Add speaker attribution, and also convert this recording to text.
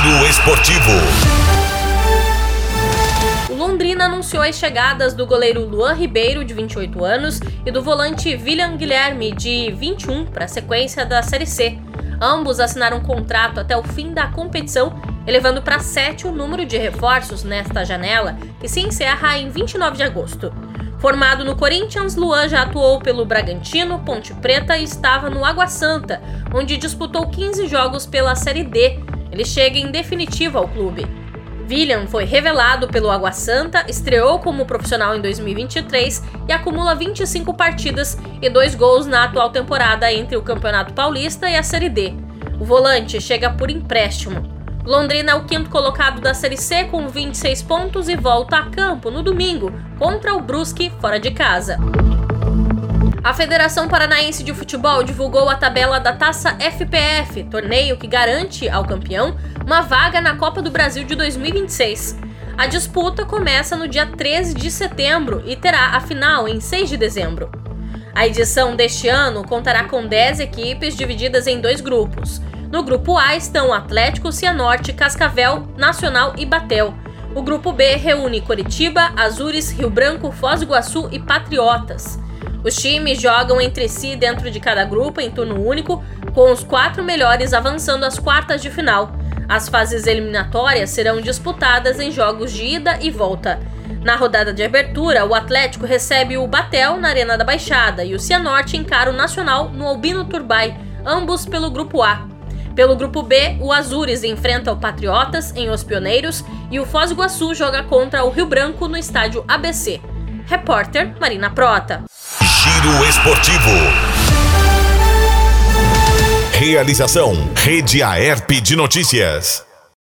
Speaker 1: Giro Esportivo.
Speaker 2: O Londrina anunciou as chegadas do goleiro Luan Ribeiro, de 28 anos, e do volante William Guilherme, de 21, para a sequência da Série C. Ambos assinaram um contrato até o fim da competição, elevando para 7 o número de reforços nesta janela, que se encerra em 29 de agosto. Formado no Corinthians, Luan já atuou pelo Bragantino, Ponte Preta e estava no Água Santa, onde disputou 15 jogos pela Série D. Ele chega em definitivo ao clube. William foi revelado pelo Água Santa, estreou como profissional em 2023 e acumula 25 partidas e 2 gols na atual temporada entre o Campeonato Paulista e a Série D. O volante chega por empréstimo. Londrina é o 5º colocado da Série C com 26 pontos e volta a campo no domingo contra o Brusque fora de casa. A Federação Paranaense de Futebol divulgou a tabela da Taça FPF, torneio que garante ao campeão uma vaga na Copa do Brasil de 2026. A disputa começa no dia 13 de setembro e terá a final em 6 de dezembro. A edição deste ano contará com 10 equipes divididas em 2 grupos. No grupo A estão Atlético, Cianorte, Cascavel, Nacional e Batel. O grupo B reúne Coritiba, Azures, Rio Branco, Foz do Iguaçu e Patriotas. Os times jogam entre si dentro de cada grupo em turno único, com os 4 melhores avançando às quartas de final. As fases eliminatórias serão disputadas em jogos de ida e volta. Na rodada de abertura, o Atlético recebe o Batel na Arena da Baixada e o Cianorte encara o Nacional no Albino Turbay, ambos pelo grupo A. Pelo grupo B, o Azures enfrenta o Patriotas em Os Pioneiros e o Foz do Iguaçu joga contra o Rio Branco no estádio ABC. Repórter Marina Prota.
Speaker 1: Giro Esportivo. Realização: Rede Aerp de Notícias.